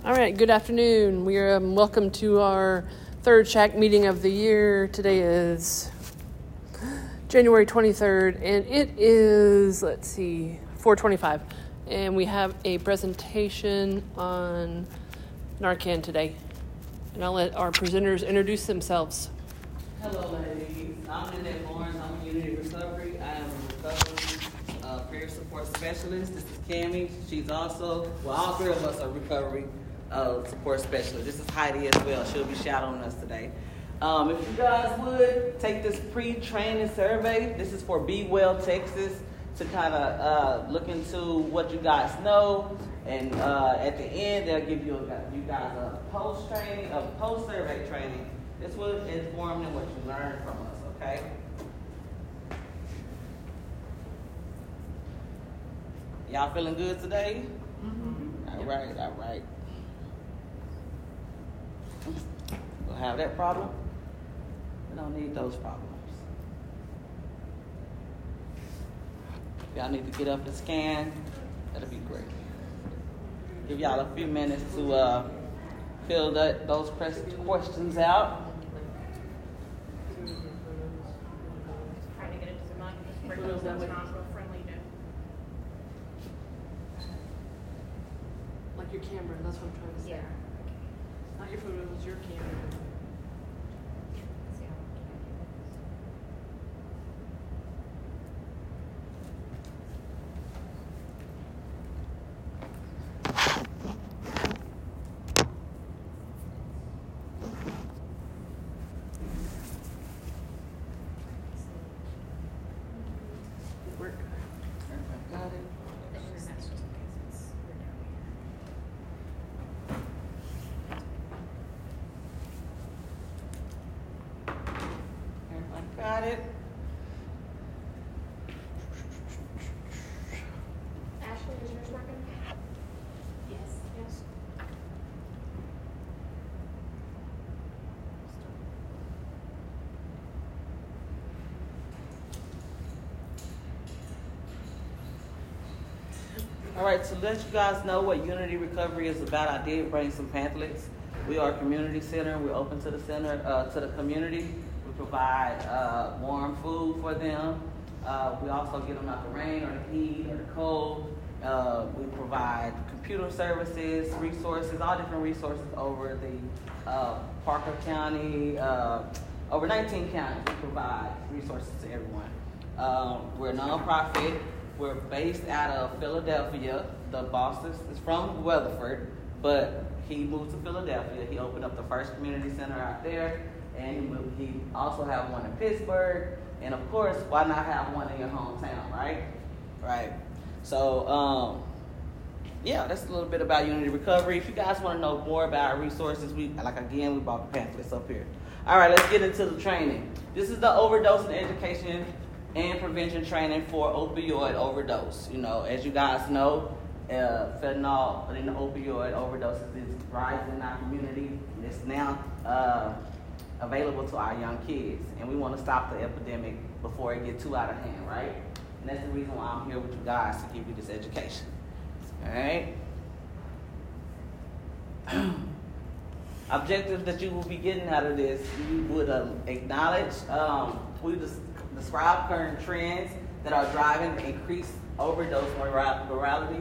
All right, good afternoon. We're welcome to our third shack meeting of the year. Today is January 23rd, and it is, 4:25. And we have a presentation on Narcan today. And I'll let our presenters introduce themselves. Hello, ladies. I'm Lynette Lawrence. I'm a Unity Recovery. I am a recovery peer support specialist. This is Cammie. She's also, all three of us are recovery support specialists. This is Heidi as well. She'll be shadowing us today. If you guys would take this pre-training survey, this is for Be Well Texas, to kind of look into what you guys know. And at the end, they'll give you guys a post-survey training. This will inform them what you learned from us, okay? Y'all feeling good today? Mm-hmm. All right. We'll have that problem. We don't need those problems. If y'all need to get up and scan, that'll be great. Give y'all a few minutes to fill those questions out. Trying to get it to the mic. It's not real friendly to. Like your camera, that's what I'm trying to say. Yeah. Not your photo, it's your camera. Got it. Ashley, is yours working? Yes. All right, to let you guys know what Unity Recovery is about, I did bring some pamphlets. We are a community center. We're open to the center, to the community. We provide warm food for them. We also get them out the rain or the heat or the cold. We provide computer services, resources, all different resources over the Parker County, over 19 counties. We provide resources to everyone. We're a nonprofit. We're based out of Philadelphia. The boss is from Weatherford, but he moved to Philadelphia. He opened up the first community center out there, and he also have one in Pittsburgh. And of course, why not have one in your hometown, right? Right. So, yeah, that's a little bit about Unity Recovery. If you guys want to know more about our resources, we bought the pamphlets up here. All right, let's get into the training. This is the overdose and education and prevention training for opioid overdose. You know, as you guys know, fentanyl and opioid overdoses is rising in our community. It's now available to our young kids, and we want to stop the epidemic before it gets too out of hand, right? And that's the reason why I'm here with you guys, to give you this education. All right? Objectives that you will be getting out of this, you would acknowledge, we describe current trends that are driving increased overdose mortalities.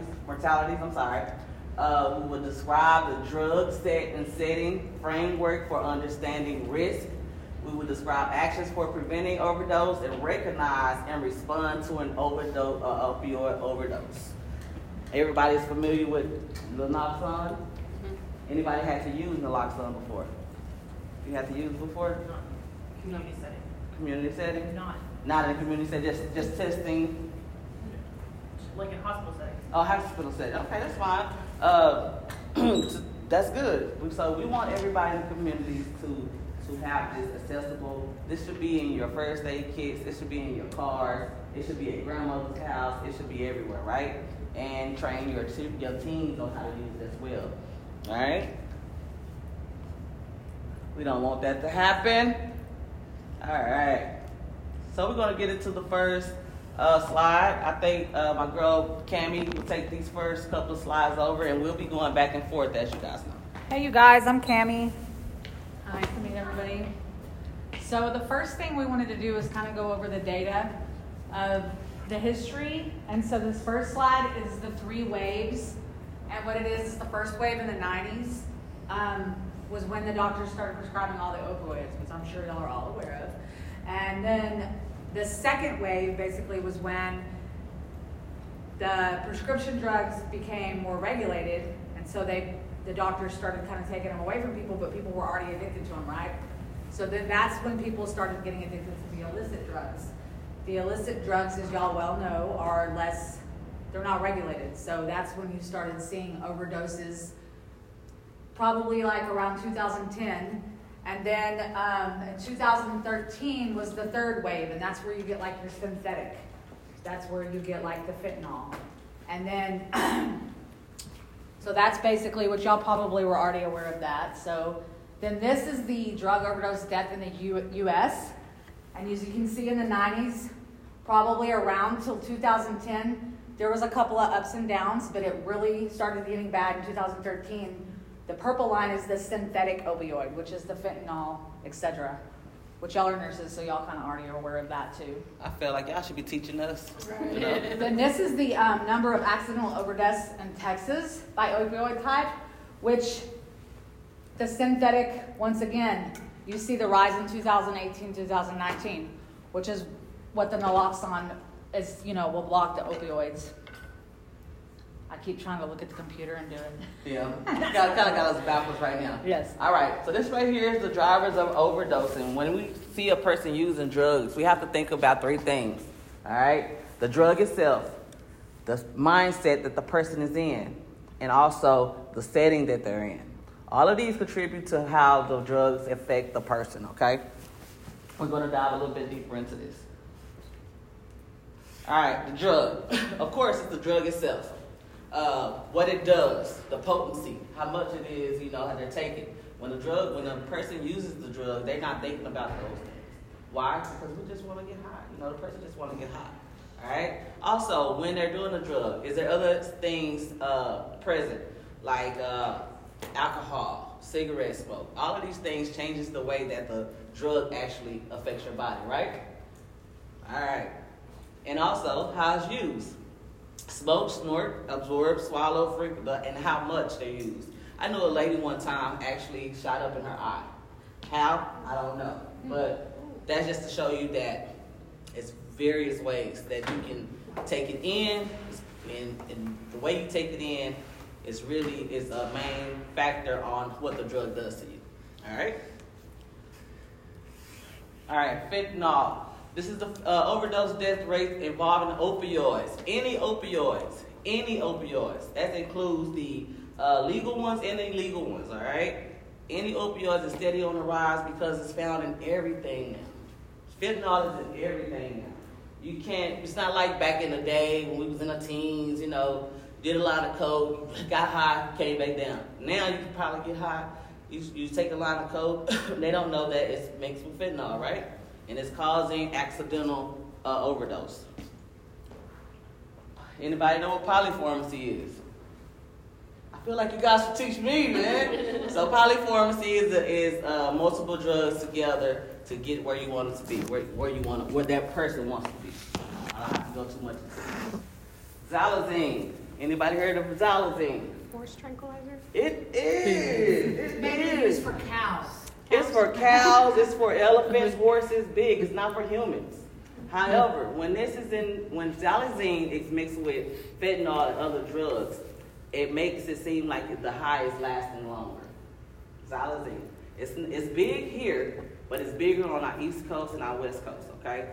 We will describe the drug set and setting framework for understanding risk. We will describe actions for preventing overdose and recognize and respond to an opioid overdose. Everybody's familiar with naloxone? Mm-hmm. Anybody had to use naloxone before? You had to use it before? Not community setting. Community setting? Not in a community setting, just testing? Like in hospital settings. Oh, hospital setting. Okay, that's fine. That's good. So we want everybody in the community to have this accessible. This should be in your first aid kits. It should be in your cars. It should be at grandmother's house. It should be everywhere, right? And train your teens on how to use it as well. All right? We don't want that to happen. All right. So we're going to get into the first slide. I think my girl Cammie will take these first couple of slides over, and we'll be going back and forth as you guys know. Hey, you guys, I'm Cammie. Nice to meet everybody. So the first thing we wanted to do is kind of go over the data of the history. And so this first slide is the 3 waves. And what it is the first wave in the 90s was when the doctors started prescribing all the opioids, which I'm sure y'all are all aware of. And then the second wave basically was when the prescription drugs became more regulated. And so the doctors started kind of taking them away from people, but people were already addicted to them, right? So then that's when people started getting addicted to the illicit drugs. The illicit drugs, as y'all well know, they're not regulated. So that's when you started seeing overdoses, probably like around 2010. And then in 2013 was the third wave, and that's where you get like your synthetic. That's where you get like the fentanyl. And then, so that's basically what y'all probably were already aware of that. So then this is the drug overdose death in the U.S. And as you can see in the 90s, probably around till 2010, there was a couple of ups and downs, but it really started getting bad in 2013. The purple line is the synthetic opioid, which is the fentanyl, etc. Which y'all are nurses, so y'all kind of already are aware of that too. I feel like y'all should be teaching us. Right. You know? Then this is the number of accidental overdose in Texas by opioid type, which the synthetic, once again, you see the rise in 2018, 2019, which is what the naloxone is, will block the opioids. I keep trying to look at the computer and do it. Yeah, kind of got us backwards right now. Yes. All right, so this right here is the drivers of overdosing. When we see a person using drugs, we have to think about 3 things. All right, the drug itself, the mindset that the person is in, and also the setting that they're in. All of these contribute to how the drugs affect the person, okay? We're going to dive a little bit deeper into this. All right, the drug. Of course, it's the drug itself. What it does, the potency, how much it is, how they're taking. When a person uses the drug, they're not thinking about those things. Why? Because we just want to get high. The person just want to get high. All right? Also, when they're doing the drug, is there other things present, like alcohol, cigarette smoke? All of these things changes the way that the drug actually affects your body, right? All right. And also, how it's used. Smoke, snort, absorb, swallow, and how much they use. I know a lady one time actually shot up in her eye. How? I don't know. But that's just to show you that it's various ways that you can take it in, and the way you take it in is a main factor on what the drug does to you. All right? All right, fentanyl. This is the overdose death rate involving opioids. Any opioids. That includes the legal ones and the illegal ones, all right? Any opioids is steady on the rise because it's found in everything now. Fentanyl is in everything now. It's not like back in the day when we was in the teens, did a lot of coke, got high, came back down. Now you can probably get high. You take a line of coke, they don't know that it's mixed with fentanyl, right? And it's causing accidental overdose. Anybody know what polypharmacy is? I feel like you guys should teach me, man. So polypharmacy is multiple drugs together to get where you want it to be, where that person wants to be. I don't have to go too much into it. Xylazine. Anybody heard of Xylazine? Horse tranquilizer? It is. It's mainly used for cows. It's for cows, it's for elephants, horses, big. It's not for humans. However, when xylazine is mixed with fentanyl and other drugs, it makes it seem like the high is lasting longer. Xylazine. It's big here, but it's bigger on our East Coast and our West Coast, okay?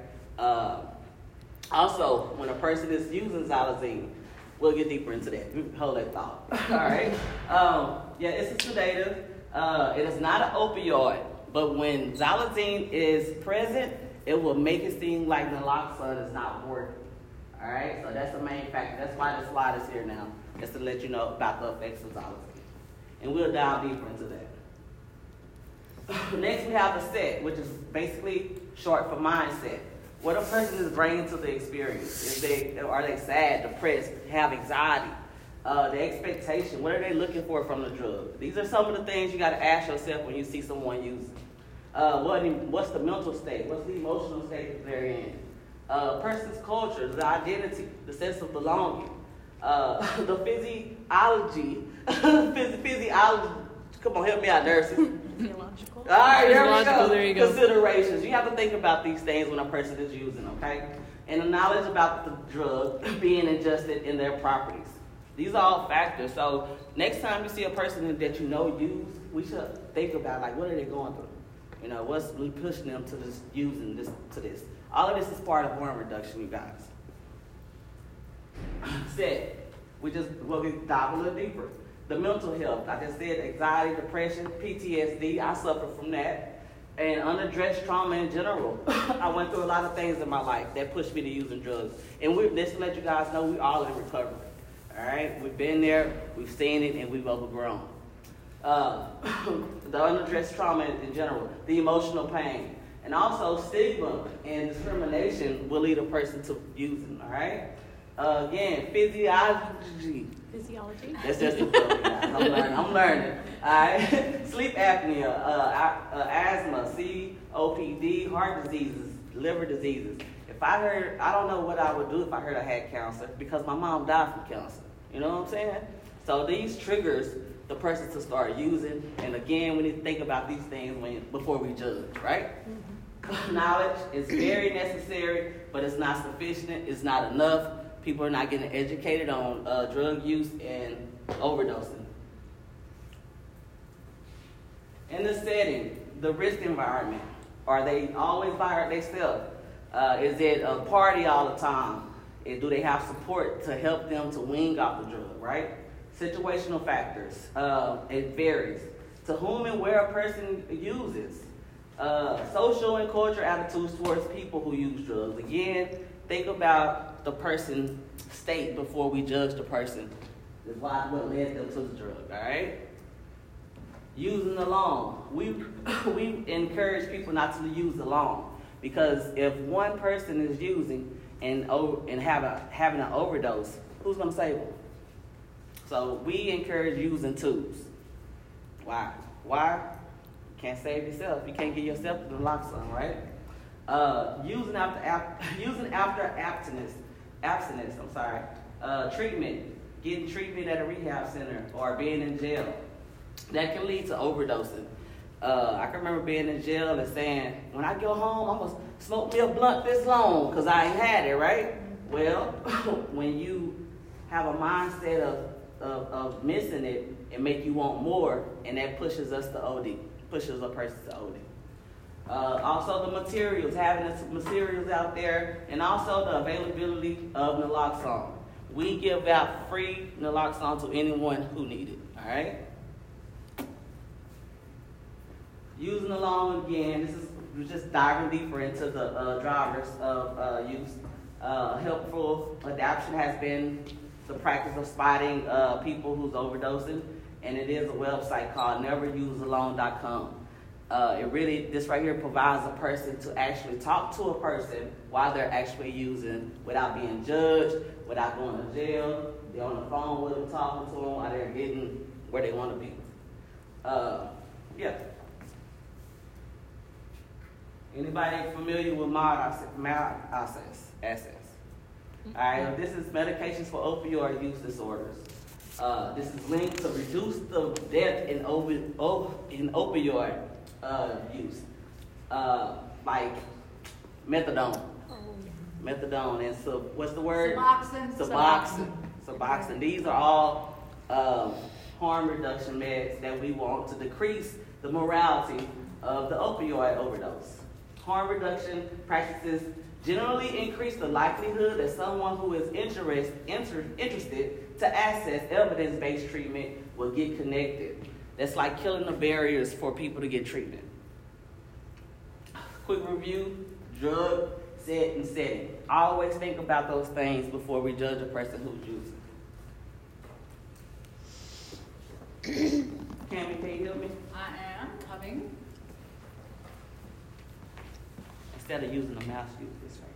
Also, when a person is using xylazine, we'll get deeper into that. Hold that thought. All right? It's a sedative. It is not an opioid, but when xylazine is present, it will make it seem like naloxone is not working. All right, so that's the main factor. That's why the slide is here now, just to let you know about the effects of xylazine. And we'll dive deeper into that. Next, we have the SET, which is basically short for mindset. what a person is bringing to the experience. Are they sad, depressed, have anxiety? The expectation, what are they looking for from the drug? These are some of the things you got to ask yourself when you see someone using. What's the mental state? What's the emotional state that they're in? Person's culture, the identity, the sense of belonging, the physiology, physiology. Come on, help me out, nurses. Theological. All right, There you go. Considerations. You have to think about these things when a person is using, okay? And the knowledge about the drug being ingested in their properties. These are all factors. So next time you see a person that you know use, we should think about, like, what are they going through? You know, what's pushing them to this, using this, to this. All of this is part of harm reduction, you guys. We'll dive a little deeper. The mental health, I just said anxiety, depression, PTSD, I suffer from that. And unaddressed trauma in general. I went through a lot of things in my life that pushed me to using drugs. And just to let you guys know, we all in recovery. All right? We've been there, we've seen it, and we've overgrown. The unaddressed trauma in general, the emotional pain, and also stigma and discrimination will lead a person to using, all right? Again, physiology. That's just a book, guys. I'm learning. All right? Sleep apnea, asthma, COPD, heart diseases, liver diseases. I don't know what I would do if I heard I had cancer, because my mom died from cancer. You know what I'm saying? So these triggers the person to start using. And again, we need to think about these things before we judge, right? Mm-hmm. Knowledge is very necessary, but it's not sufficient. It's not enough. People are not getting educated on drug use and overdosing. In the setting, the risk environment, are they always by themselves? Is it a party all the time? Do they have support to help them to wean off the drug, right? Situational factors, it varies. To whom and where a person uses. Social and cultural attitudes towards people who use drugs. Again, think about the person's state before we judge the person. That's what led them to the drug, all right? Using alone. We encourage people not to use alone, because if one person is using and having an overdose, who's going to save them? So we encourage using twos. Why? You can't save yourself. You can't get yourself to the naloxone, right? Using after abstinence. Treatment. Getting treatment at a rehab center or being in jail. That can lead to overdosing. I can remember being in jail and saying, when I go home, I'm going to smoke me a blunt this long because I ain't had it, right? Well, when you have a mindset of missing it, it make you want more, and that pushes us to OD, pushes a person to OD. Also the materials, having the materials out there, and also the availability of naloxone. We give out free naloxone to anyone who needs it, all right? Using alone again, we're just diving deeper into the drivers of use. Helpful adaptation has been the practice of spotting people who's overdosing, and it is a website called neverusealone.com. This right here provides a person to actually talk to a person while they're actually using, without being judged, without going to jail. They're on the phone with them, talking to them while they're getting where they want to be. Anybody familiar with MAD access? All right, this is medications for opioid use disorders. This is linked to reduce the death in opioid use, like methadone. Methadone and what's the word? Suboxone. These are all harm reduction meds that we want to decrease the mortality of the opioid overdose. Harm reduction practices generally increase the likelihood that someone who is interested to access evidence-based treatment will get connected. That's like killing the barriers for people to get treatment. Quick review, drug, set, and setting. Always think about those things before we judge a person who's using. Cammy, can you help me? I am coming. Instead of using the mouse, use this right.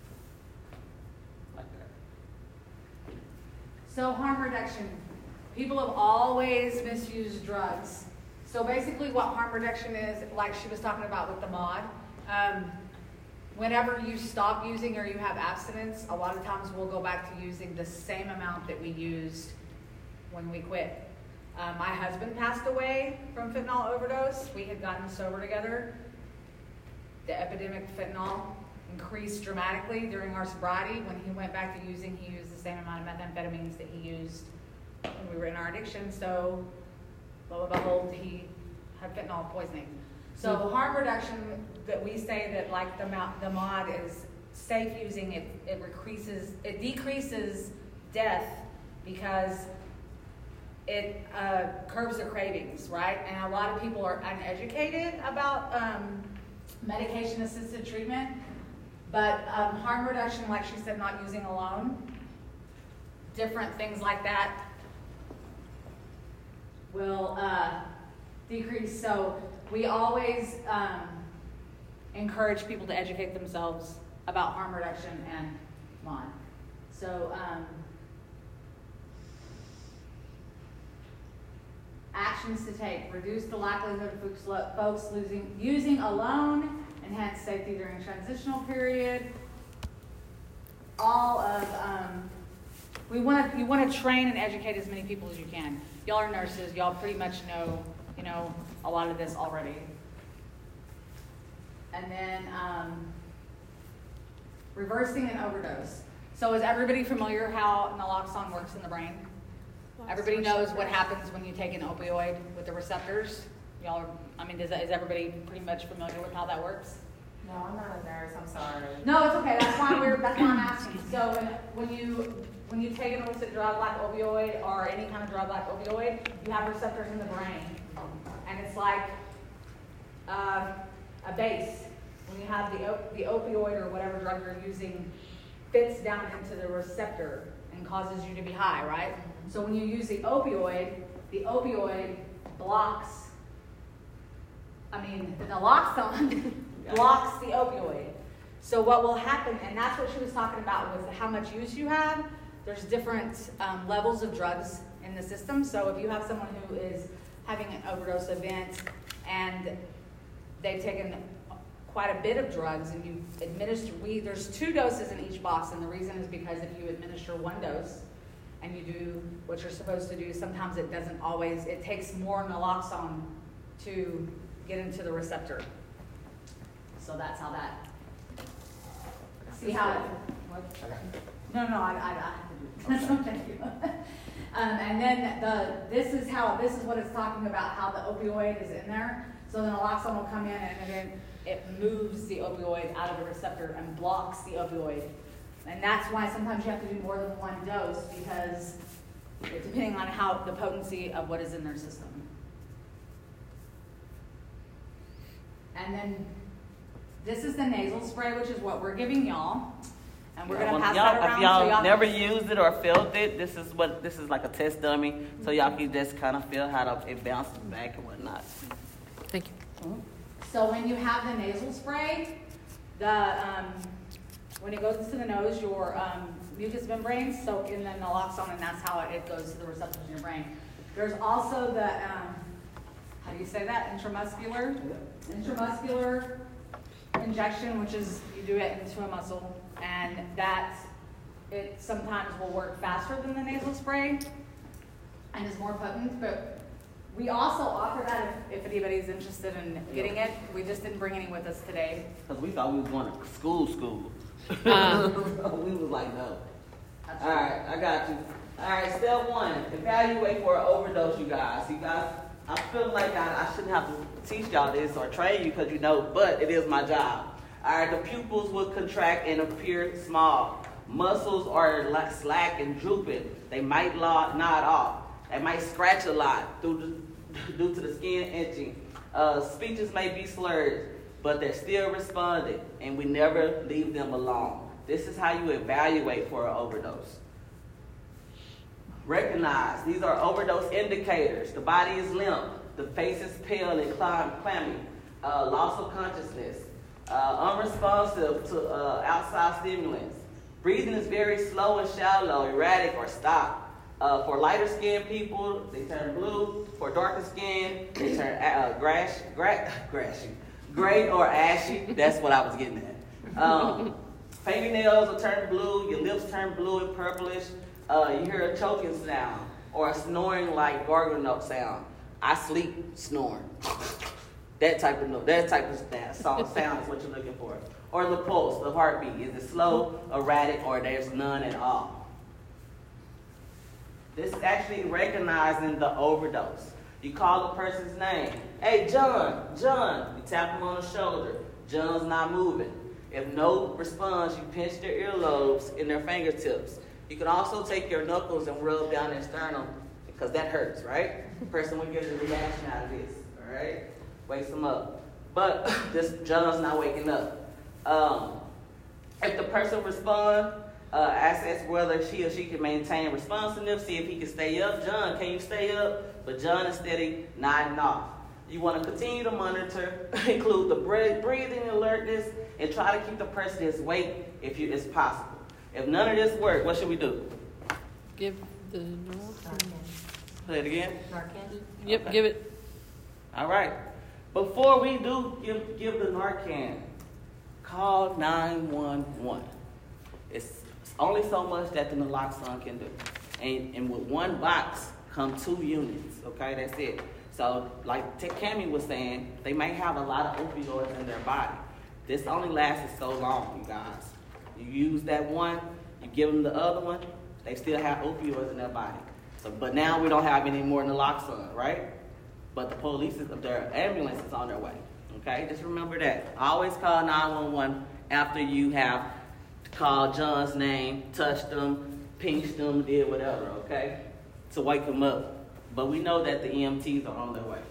Like that. So harm reduction. People have always misused drugs. So basically what harm reduction is, like she was talking about with the mod, whenever you stop using or you have abstinence, a lot of times we'll go back to using the same amount that we used when we quit. My husband passed away from fentanyl overdose. We had gotten sober together. The epidemic of fentanyl increased dramatically during our sobriety. When he went back to using, he used the same amount of methamphetamines that he used when we were in our addiction. So, lo and behold, he had fentanyl poisoning. So harm reduction, that we say that like the mod is safe using, it decreases death because it curbs the cravings, right? And a lot of people are uneducated about medication-assisted treatment, but harm reduction, like she said, not using alone, different things like that will decrease. So we always encourage people to educate themselves about harm reduction and MOD. So actions to take: reduce the likelihood of folks using alone, enhance safety during transitional period. All of you want to train and educate as many people as you can. Y'all are nurses. Y'all pretty much know a lot of this already. And then reversing an overdose. So is everybody familiar how naloxone works in the brain? Everybody knows what happens when you take an opioid with the receptors. Y'all are, is everybody pretty much familiar with how that works? No, I'm not a nurse. I'm sorry. No, it's okay. That's why I'm asking. So when you take an illicit drug like opioid or any kind of drug like opioid, you have receptors in the brain, and it's like a base. When you have the opioid or whatever drug you're using, fits down into the receptor and causes you to be high, right? So when you use the opioid blocks. The naloxone blocks the opioid. So what will happen, and that's what she was talking about with how much use you have. There's different levels of drugs in the system. So if you have someone who is having an overdose event and they've taken quite a bit of drugs and you administer, there's 2 doses in each box, and the reason is because if you administer 1 dose and you do what you're supposed to do, sometimes it takes more naloxone to get into the receptor. So that's how that. See how it. What? No, I have to do this. Thank you. And then this is what it's talking about, how the opioid is in there. So the naloxone will come in and then it moves the opioid out of the receptor and blocks the opioid. And that's why sometimes you have to do more than 1 dose, because depending on how the potency of what is in their system. And then this is the nasal spray, which is what we're giving y'all. And we're going to pass that around. If y'all never used it or felt it, this is like a test dummy. So y'all can just kind of feel how it bounces back and whatnot. Thank you. Mm-hmm. So when you have the nasal spray, when it goes into the nose, your mucous membranes soak in the naloxone, and that's how it goes to the receptors in your brain. There's also the, how do you say that? Intramuscular injection, which is you do it into a muscle, and it sometimes will work faster than the nasal spray and is more potent. But we also offer that if anybody's interested in getting it. We just didn't bring any with us today. Because we thought we was going to school. We was like, no. All right, I got you. All right, step 1, evaluate for an overdose, you guys. I feel like I shouldn't have to teach y'all this or train you because but it is my job. All right, the pupils will contract and appear small. Muscles are slack and drooping. They might nod off. They might scratch a lot due to the skin itching. Speeches may be slurred, but they're still responding, and we never leave them alone. This is how you evaluate for an overdose. Recognize, these are overdose indicators. The body is limp. The face is pale and clammy. Loss of consciousness. Unresponsive to outside stimulants. Breathing is very slow and shallow, erratic, or stopped. For lighter skinned people, they turn blue. For darker skin, they turn gray or ashy. That's what I was getting at. Fingernails will turn blue. Your lips turn blue and purplish. You hear a choking sound or a snoring like gargle note sound. I sleep snoring. That type of sound is what you're looking for. Or the pulse, the heartbeat. Is it slow, erratic, or there's none at all? This is actually recognizing the overdose. You call the person's name. Hey, John. You tap him on the shoulder. John's not moving. If no response, you pinch their earlobes in their fingertips. You can also take your knuckles and rub down their sternum because that hurts, right? The person will get a reaction out of this, all right? Wakes them up. But this John's not waking up. If the person responds, assess whether she or she can maintain responsiveness, see if he can stay up. John, can you stay up? But John is steady nodding off. You want to continue to monitor, include the breathing alertness, and try to keep the person his weight if it's possible. If none of this works, what should we do? Give the Narcan. Say it again. Narcan. Yep, Okay. give it. All right. Before we do give the Narcan, call 911. It's only so much that the naloxone can do. And with one box come 2 units, okay? That's it. So like Cammie was saying, they may have a lot of opioids in their body. This only lasts so long, you guys. You use that one, you give them the other one, they still have opioids in their body. So, but now we don't have any more naloxone, right? But the police, their ambulance is on their way, okay? Just remember that. Always call 911 after you have called John's name, touched them, pinched them, did whatever, okay? To wake them up. But we know that the EMTs are on their way.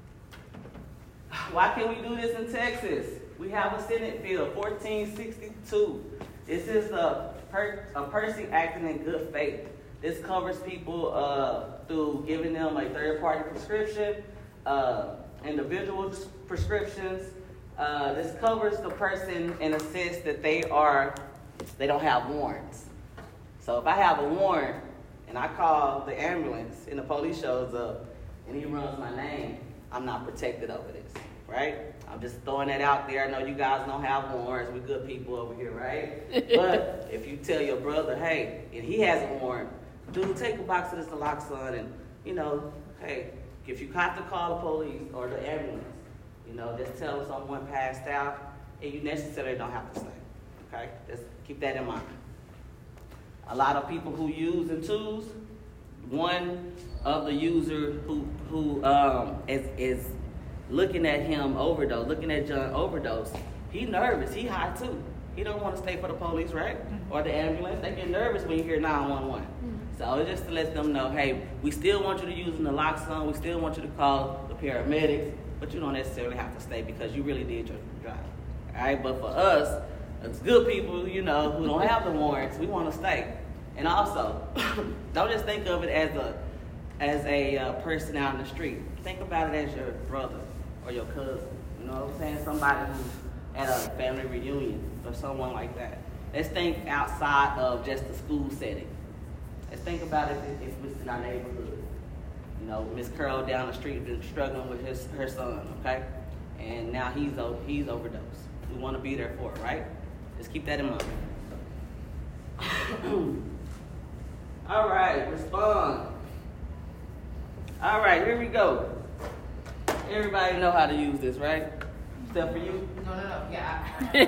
Why can't we do this in Texas? We have a Senate Bill 1462. This is a person acting in good faith. This covers people through giving them a third-party prescription, individual prescriptions. This covers the person in a sense that they don't have warrants. So if I have a warrant and I call the ambulance and the police shows up and he runs my name, I'm not protected over this, right? I'm just throwing that out there. I know you guys don't have warrants. We're good people over here, right? But if you tell your brother, hey, and he has a warrant, dude, take a box of this naloxone and, hey, if you have to call the police or the ambulance, just tell someone passed out and you necessarily don't have to stay, okay? Just keep that in mind. A lot of people who use and twos, one of the user who is looking at him overdose, looking at John overdose, he nervous, he high too. He don't want to stay for the police, right? Or the ambulance. They get nervous when you hear 911. So it's just to let them know, hey, we still want you to use naloxone, we still want you to call the paramedics, but you don't necessarily have to stay because you really did your job. All right, but for us, it's good people, who don't have the warrants, we want to stay. And also, don't just think of it as a person out in the street. Think about it as your brother or your cousin. You know what I'm saying? Somebody who's at a family reunion or someone like that. Let's think outside of just the school setting. Let's think about it if it's in our neighborhood. Miss Curl down the street been struggling with her son, okay? And now he's overdosed. We want to be there for it, right? Just keep that in mind. All right, respond. All right, here we go. Everybody know how to use this, right? Except for you? No, yeah. You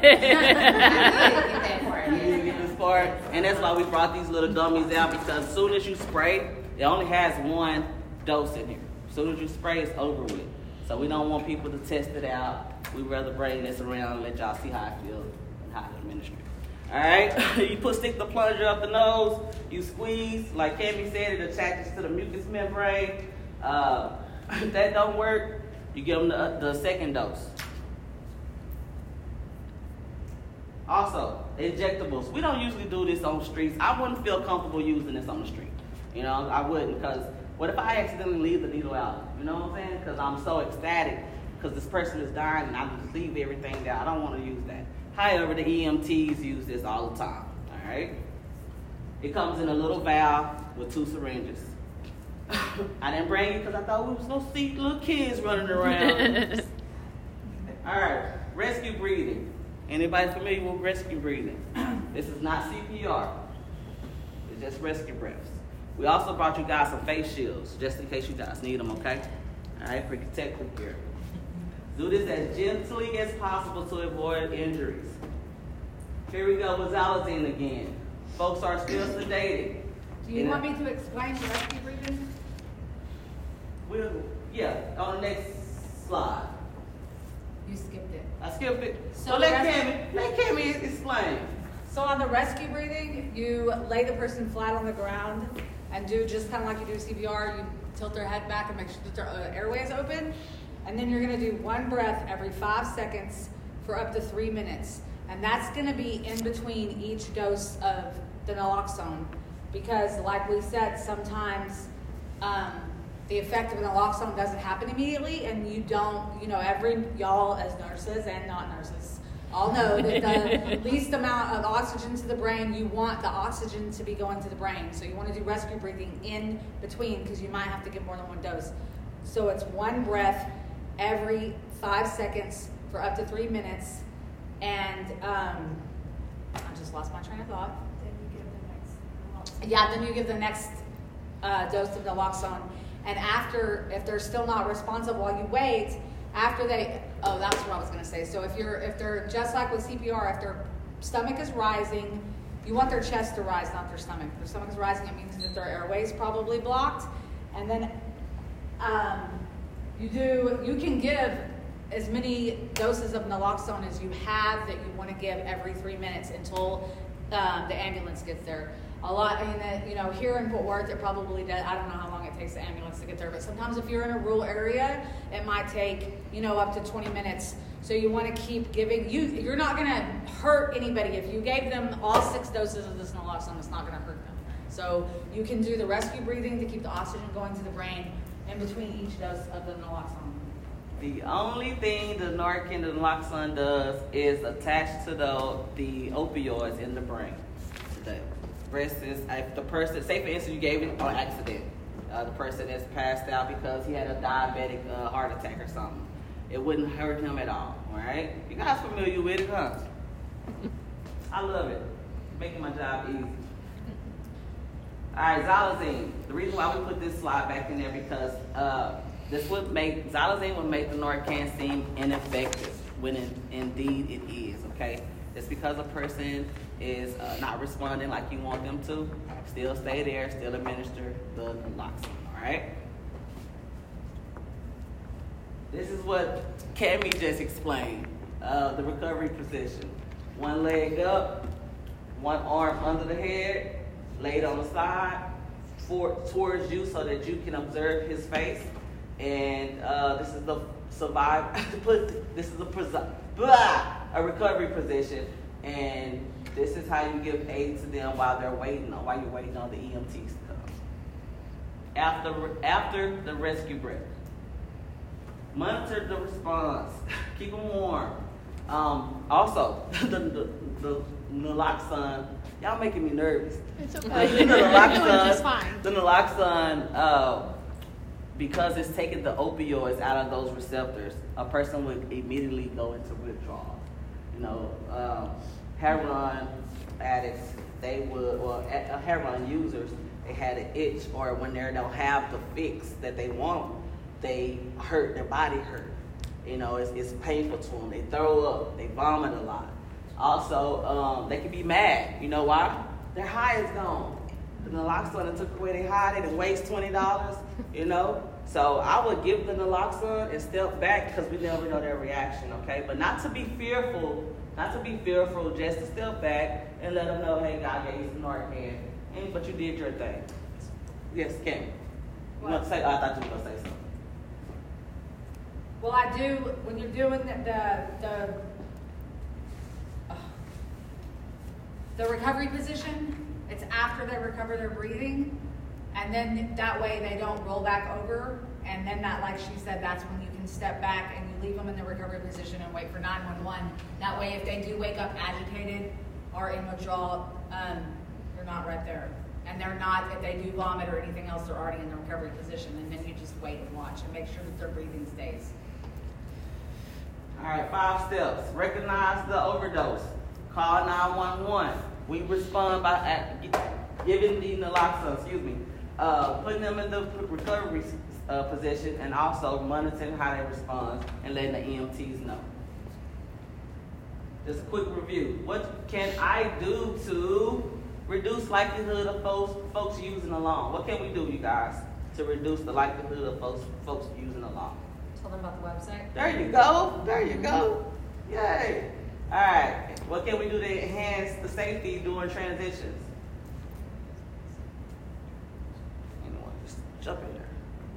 didn't get this part. And that's why we brought these little dummies out, because as soon as you spray, it only has one dose in here. As soon as you spray, it's over with. So we don't want people to test it out. We'd rather bring this around and let y'all see how it feels and how to administer it. All right, you stick the plunger up the nose, you squeeze, like Cammie said, it attaches to the mucous membrane. If that don't work, you give them the second dose. Also, injectables. We don't usually do this on the streets. I wouldn't feel comfortable using this on the street. I wouldn't, because what if I accidentally leave the needle out? You know what I'm saying? Because I'm so ecstatic. because this person is dying and I just leave everything there. I don't want to use that. However, the EMTs use this all the time, all right? It comes in a little valve with 2 syringes. I didn't bring it because I thought we was going to see little kids running around. All right, rescue breathing. Anybody familiar with rescue breathing? This is not CPR. It's just rescue breaths. We also brought you guys some face shields, just in case you guys need them, okay? All right, for protective gear. Do this as gently as possible to avoid injuries. Here we go with xylazine again. Folks are still sedated. Do you want me to explain the rescue breathing? Yeah, on the next slide. You skipped it. I skipped it. So So let Cammy explain. So on the rescue breathing, you lay the person flat on the ground and do just kind of like you do CPR. You tilt their head back and make sure that their airway is open. And then you're going to do 1 breath every 5 seconds for up to 3 minutes. And that's going to be in between each dose of the naloxone. Because like we said, sometimes the effect of naloxone doesn't happen immediately, and you don't, y'all as nurses and not nurses all know that the least amount of oxygen to the brain, you want the oxygen to be going to the brain. So you want to do rescue breathing in between because you might have to give more than 1 dose. So it's 1 breath every 5 seconds for up to 3 minutes. And I just lost my train of thought. Then you give the next dose of naloxone. And after, if they're still not responsive while you wait, after that's what I was going to say. So if they're just like with CPR, if their stomach is rising, you want their chest to rise, not their stomach. If their stomach is rising, it means that their airway is probably blocked. And then you can give as many doses of naloxone as you have that you want to give every 3 minutes until the ambulance gets there. Here in Fort Worth, it probably does. I don't know how long it takes the ambulance to get there, but sometimes if you're in a rural area, it might take, up to 20 minutes. So you want to keep giving. You're not going to hurt anybody. If you gave them all 6 doses of this naloxone, it's not going to hurt them. So you can do the rescue breathing to keep the oxygen going to the brain in between each dose of the naloxone. The only thing the Narcan, the naloxone does is attach to the opioids in the brain. The rest is, if the person, say for instance you gave it on accident, the person is passed out because he had a diabetic heart attack or something, it wouldn't hurt him at all right? You guys familiar with it, huh? I love it. Making my job easy. All right, xylazine. The reason why we put this slide back in there because xylazine would make the Narcan seem ineffective when indeed it is, okay? It's because a person is not responding like you want them to. Still stay there, still administer the naloxone, all right? This is what Cammy just explained, the recovery position. 1 leg up, 1 arm under the head, laid on the side, towards you so that you can observe his face. And this is the a recovery position. And this is how you give aid to them while you're waiting on the EMTs to come. After the rescue breath, monitor the response. Keep them warm. Also, the naloxone. Y'all making me nervous. It's okay. The naloxone, It's fine. the naloxone, because it's taking the opioids out of those receptors, a person would immediately go into withdrawal. Heroin addicts, heroin users, they had an itch, or when they don't have the fix that they want, they hurt, their body hurt. It's painful to them. They throw up, they vomit a lot. Also, they can be mad. You know why? Their high is gone. The naloxone took away their high, they didn't waste $20, So I would give the naloxone and step back because we never know their reaction, okay? But not to be fearful, just to step back and let them know, hey, God gave you some Narcan, but you did your thing. Yes, Kim. You want to say? I thought you were going to say something. Well, I do, when you're doing the recovery position, it's after they recover their breathing, and then that way they don't roll back over And then that, like she said, that's when you can step back and you leave them in the recovery position and wait for 911. That way, if they do wake up agitated or in withdrawal, you're not right there. And they're not, if they do vomit or anything else, they're already in the recovery position. And then you just wait and watch and make sure that their breathing stays. All right, 5 steps. Recognize the overdose. Call 911. We respond by giving the naloxone, putting them in the recovery position, and also monitoring how they respond and letting the EMTs know. Just a quick review. What can I do to reduce likelihood of folks using alone? What can we do, you guys, to reduce the likelihood of folks using alone? Tell them about the website. There you go. There you go. Yay. All right. What can we do to enhance the safety during transitions? Anyone? Just jump in there.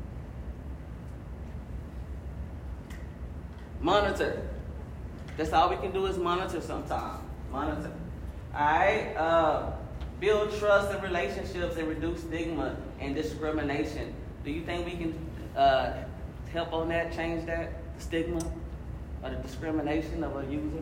Monitor. That's all we can do is monitor sometimes. Monitor. All right. Build trust and relationships and reduce stigma and discrimination. Do you think we can help on that, change that, the stigma or the discrimination of a user?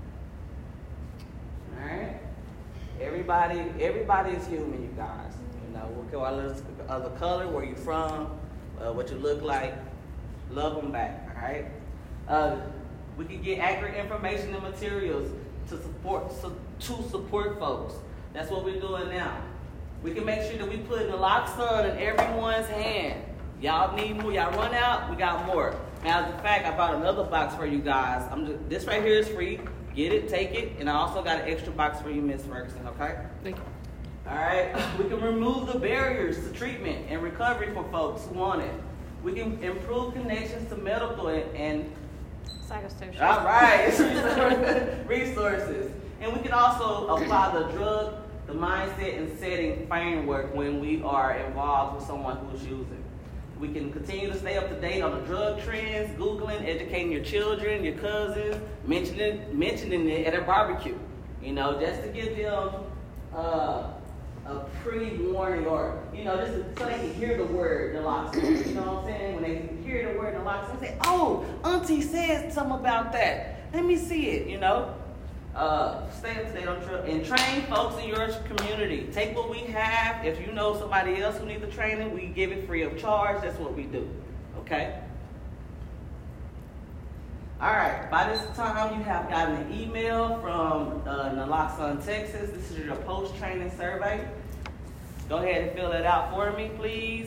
All right. Everybody is human, you guys. You know, regardless of the color, where you're from, what you look like, love them back. All right. We can get accurate information and materials to support folks. That's what we're doing now. We can make sure that we put naloxone in everyone's hand. Y'all need more. Y'all run out. We got more. Now, as a fact, I brought another box for you guys. This right here is free. Get it, take it, and I also got an extra box for you, Miss Ferguson. Okay? Thank you. All right. We can remove the barriers to treatment and recovery for folks who want it. We can improve connections to medical and Psychosocial. all right, resources. And we can also apply the mindset and setting framework when we are involved with someone who's using. We can continue to stay up to date on the drug trends, Googling, educating your children, your cousins, mentioning it at a barbecue, just to give them a pre-warning or, just so they can hear the word naloxone. You know what I'm saying? When they hear the word naloxone, they say, oh, Auntie said something about that. Let me see it, Stay up to date on drugs and train folks in your community. Take what we have. If you know somebody else who needs the training, we give it free of charge. That's what we do. Okay? All right. By this time, you have gotten an email from Naloxone, Texas. This is your post-training survey. Go ahead and fill that out for me, please.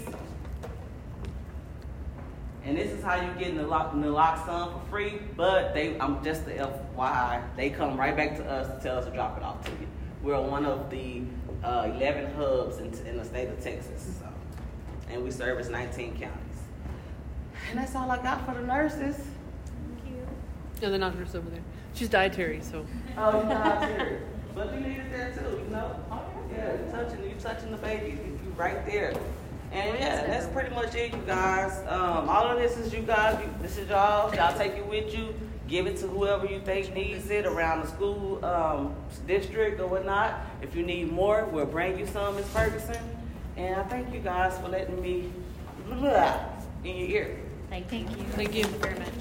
And this is how you get naloxone for free, but I'm just the FYI, they come right back to us to tell us to drop it off to you. We're one of the 11 hubs in the state of Texas, and we service 19 counties. And that's all I got for the nurses. Thank you. Yeah, the nurse over there. She's dietary, so. Oh, you're dietary. But you needed that too, Yeah, you're touching the baby. You right there. And yeah, that's pretty much it, you guys. All of this is you guys. This is y'all. Y'all take it with you. Give it to whoever you think needs it around the school district or whatnot. If you need more, we'll bring you some, Ms. Ferguson. And I thank you guys for letting me in your ear. Thank you. Thank you very much.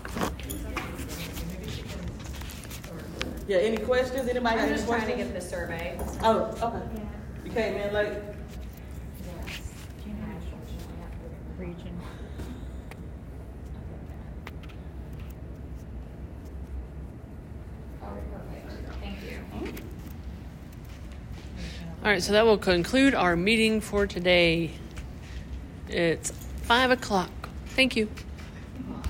Yeah, any questions? Anybody I'm got just any trying to questions? get the survey. Oh, okay. You came in late? Region. Thank you. All right, so that will conclude our meeting for today. It's 5:00. Thank you.